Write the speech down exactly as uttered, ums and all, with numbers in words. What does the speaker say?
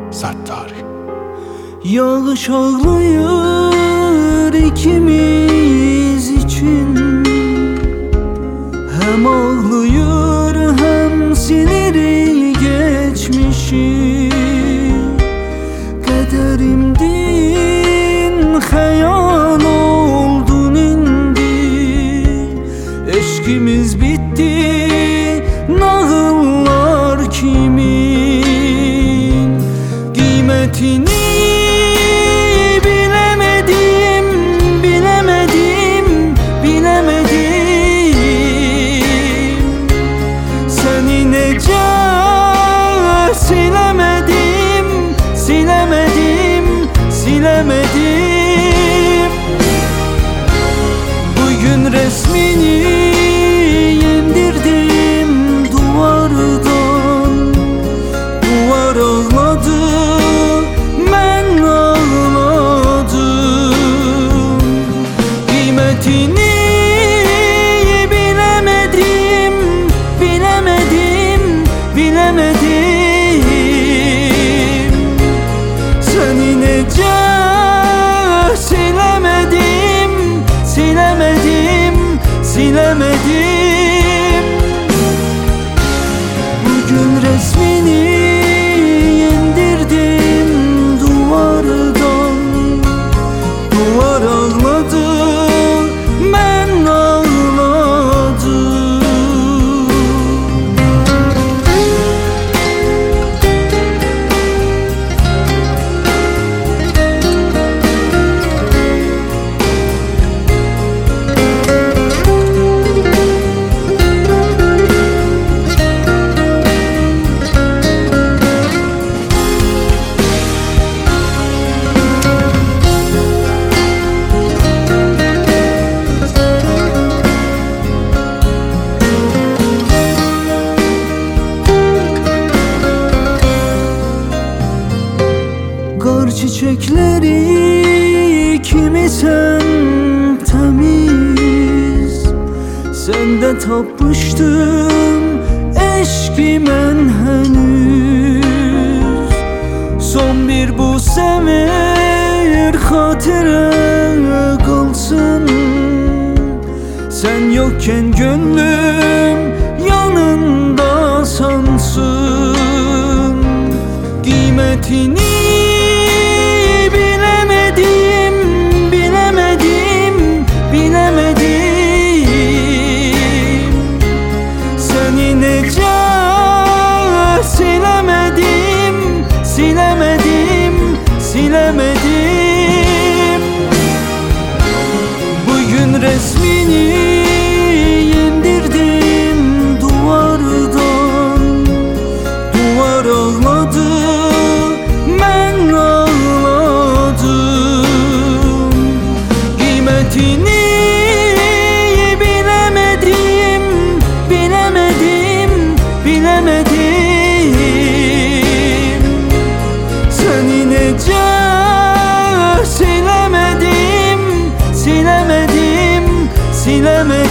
Sert tarih. Yağış ağlıyor ikimiz için. Hem ağlıyor hem siniri geçmişi. Kaderimdin hayal oldun indi. Eşkimiz bitti, nağıllar kimin? Kıymetini bilemedim, bilemedim, bilemedim. Seni nece silemedim, silemedim, silemedim. Bugün resmini indirdim duvardan. Duvar ağladı, ben ağladım. Kıymetini bilemedim, bilemedim, bilemedim. Seni nece silemedim, silemedim, silemedim. Bugün resmini indirdim duvardan. Duvar ağladı, ben ağladım. Kar çiçekleri kimi sen temiz. Sende tapmıştım eşkimen henüz. Son bir bu sefer hatıra kalsın. Sen yokken gönlüm yanında sansın. Kıymetini bilemedim, bilemedim, bilemedim. Seni nece silemedim, silemedim, silemedim. Bugün resmini indirdim duvardan. Duvar ağladı, ben ağladım. Kıymetini bilemedim, bilemedim, bilemedim. Seni nece silemedim, silemedim, silemedim.